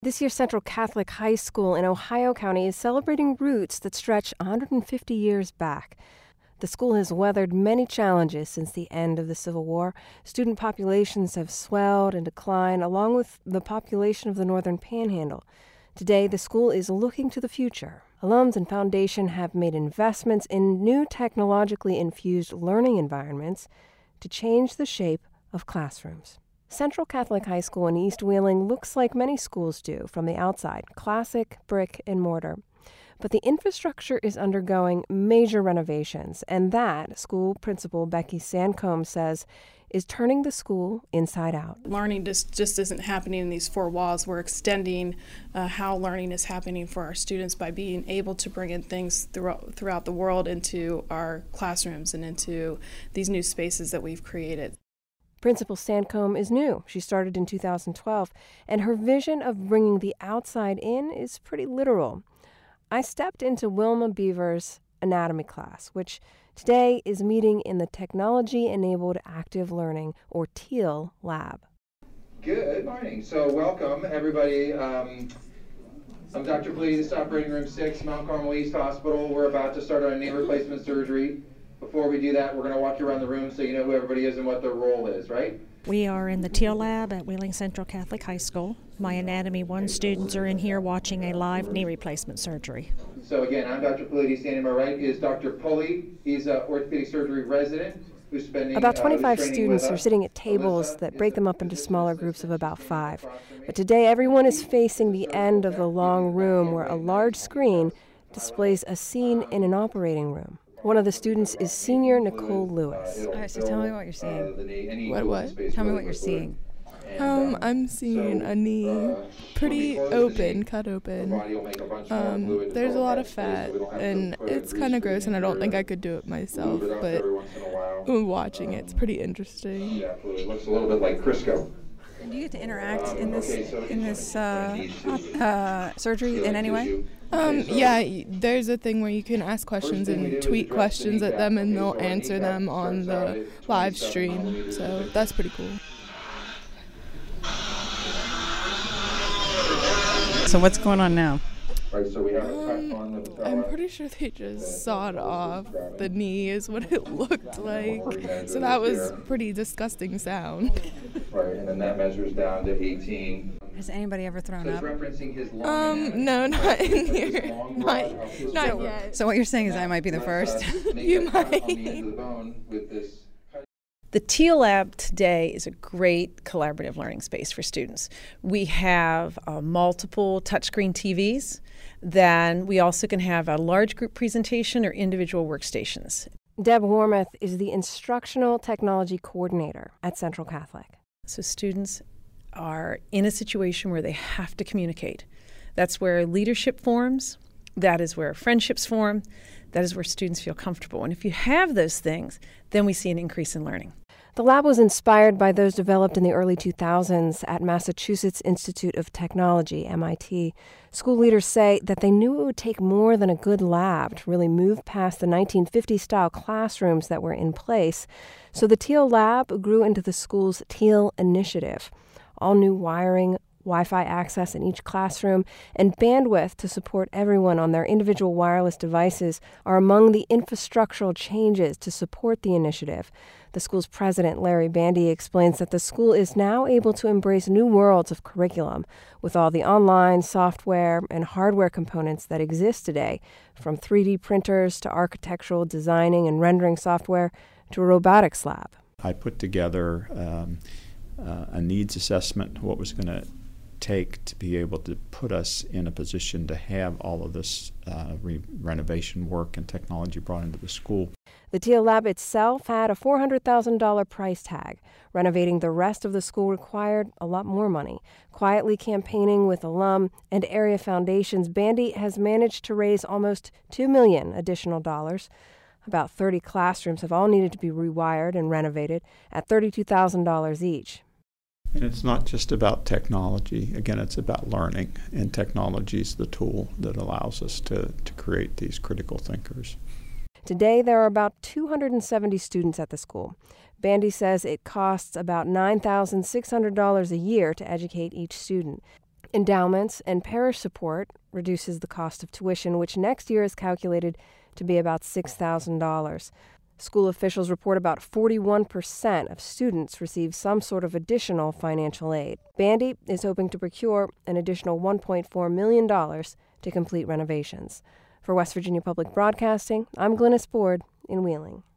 This year's Central Catholic High School in Ohio County is celebrating roots that stretch 150 years back. The school has weathered many challenges since the end of the Civil War. Student populations have swelled and declined, along with the population of the Northern Panhandle. Today, the school is looking to the future. Alums and foundation have made investments in new technologically infused learning environments to change the shape of classrooms. Central Catholic High School in East Wheeling looks like many schools do from the outside, classic brick and mortar. But the infrastructure is undergoing major renovations, and that, school principal Becky Sandcombe says, is turning the school inside out. Learning just isn't happening in these four walls. We're extending how learning is happening for our students by being able to bring in things throughout the world into our classrooms and into these new spaces that we've created. Principal Sandcombe is new. She started in 2012, and her vision of bringing the outside in is pretty literal. I stepped into Wilma Beaver's anatomy class, which today is meeting in the Technology-Enabled Active Learning, or TEAL, lab. Good morning. So welcome, everybody. I'm Dr. Flee, this is Operating Room 6, Mount Carmel East Hospital. We're about to start our knee replacement surgery. Before we do that, we're going to walk you around the room so you know who everybody is and what their role is, right? We are in the TEAL lab at Wheeling Central Catholic High School. My Anatomy 1 students are in here watching a live knee replacement surgery. So again, I'm Dr. Pulley. Standing to my right is Dr. Pulley. He's an orthopedic surgery resident who's spending about 25 students are sitting at tables that break them up into smaller groups of about 5. But today, everyone is facing the end of the long room where a large screen displays a scene in an operating room. One of the students is senior Nicole Lewis. All right, so tell me what you're seeing. What? Tell me what you're seeing. I'm seeing a knee pretty open, cut open. There's a lot of fat, and it's kind of gross, and I don't think I could do it myself, but watching it's pretty interesting. Yeah, it looks a little bit like Crisco. Do you get to interact in this surgery in any way? Yeah, there's a thing where you can ask questions and tweet questions at them, and they'll answer them on the live stream, so that's pretty cool. So what's going on now? I'm pretty sure they just sawed off the knee is what it looked like. So that was pretty disgusting sound. Right, and then that measures down to 18. Has anybody ever thrown up? No, not in here. Not yet. So what you're saying is I might be the first? You might. The TEAL Lab today is a great collaborative learning space for students. We have multiple touchscreen TVs. Then we also can have a large group presentation or individual workstations. Deb Warmoth is the Instructional Technology Coordinator at Central Catholic. So students are in a situation where they have to communicate. That's where leadership forms. That is where friendships form. That is where students feel comfortable. And if you have those things, then we see an increase in learning. The lab was inspired by those developed in the early 2000s at Massachusetts Institute of Technology, MIT. School leaders say that they knew it would take more than a good lab to really move past the 1950-style classrooms that were in place. So the TEAL lab grew into the school's TEAL initiative. All new wiring, Wi-Fi access in each classroom, and bandwidth to support everyone on their individual wireless devices are among the infrastructural changes to support the initiative. The school's president, Larry Bandy, explains that the school is now able to embrace new worlds of curriculum with all the online software and hardware components that exist today, from 3D printers to architectural designing and rendering software to a robotics lab. I put together a needs assessment, what was going to take to be able to put us in a position to have all of this renovation work and technology brought into the school. The TEAL lab itself had a $400,000 price tag. Renovating the rest of the school required a lot more money. Quietly campaigning with alum and area foundations, Bandy has managed to raise almost $2 million additional dollars. About 30 classrooms have all needed to be rewired and renovated at $32,000 each. And it's not just about technology. Again, it's about learning, and technology is the tool that allows us to create these critical thinkers. Today, there are about 270 students at the school. Bandy says it costs about $9,600 a year to educate each student. Endowments and parish support reduces the cost of tuition, which next year is calculated to be about $6,000. School officials report about 41% of students receive some sort of additional financial aid. Bandy is hoping to procure an additional $1.4 million to complete renovations. For West Virginia Public Broadcasting, I'm Glynis Board in Wheeling.